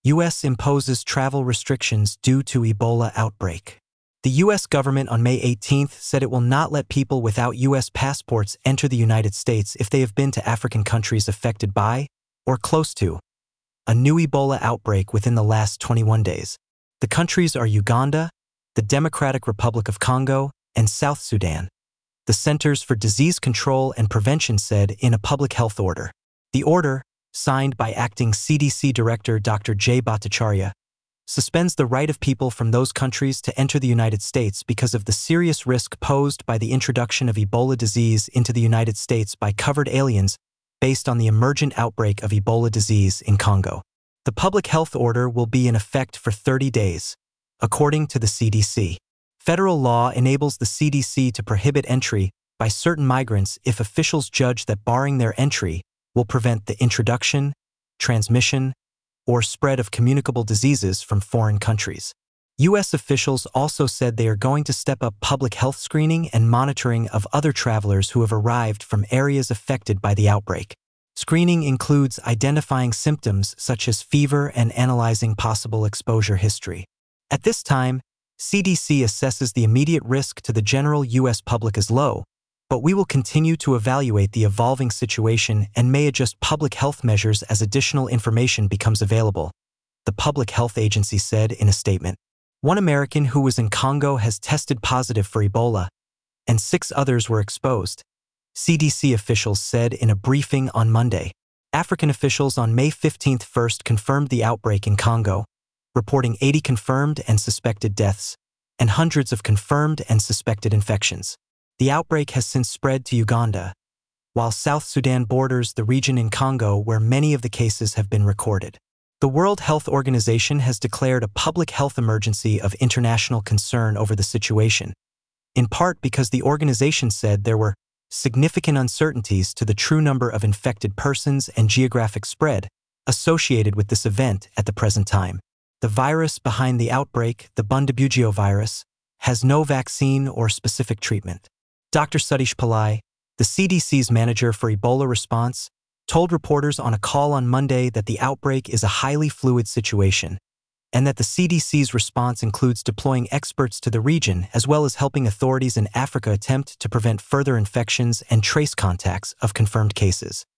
U.S. imposes travel restrictions due to Ebola outbreak. The U.S. government on May 18th said it will not let people without U.S. passports enter the United States if they have been to African countries affected by, or close to, a new Ebola outbreak within the last 21 days. The countries are Uganda, the Democratic Republic of Congo, and South Sudan. The Centers for Disease Control and Prevention said in a public health order. The order, signed by acting CDC Director Dr. Jay Bhattacharya, suspends the right of people from those countries to enter the United States because of the serious risk posed by the introduction of Ebola disease into the United States by covered aliens based on the emergent outbreak of Ebola disease in Congo. The public health order will be in effect for 30 days, according to the CDC. Federal law enables the CDC to prohibit entry by certain migrants if officials judge that barring their entry will prevent the introduction, transmission, or spread of communicable diseases from foreign countries. U.S. officials also said they are going to step up public health screening and monitoring of other travelers who have arrived from areas affected by the outbreak. Screening includes identifying symptoms such as fever and analyzing possible exposure history. At this time, CDC assesses the immediate risk to the general U.S. public as low, but we will continue to evaluate the evolving situation and may adjust public health measures as additional information becomes available, the Public Health Agency said in a statement. One American who was in Congo has tested positive for Ebola, and 6 others were exposed, CDC officials said in a briefing on Monday. African officials on May 15th first confirmed the outbreak in Congo, reporting 80 confirmed and suspected deaths, and hundreds of confirmed and suspected infections. The outbreak has since spread to Uganda, while South Sudan borders the region in Congo where many of the cases have been recorded. The World Health Organization has declared a public health emergency of international concern over the situation, in part because the organization said there were significant uncertainties to the true number of infected persons and geographic spread associated with this event at the present time. The virus behind the outbreak, the Bundibugyo virus, has no vaccine or specific treatment. Dr. Satish Pillai, the CDC's manager for Ebola response, told reporters on a call on Monday that the outbreak is a highly fluid situation and that the CDC's response includes deploying experts to the region as well as helping authorities in Africa attempt to prevent further infections and trace contacts of confirmed cases.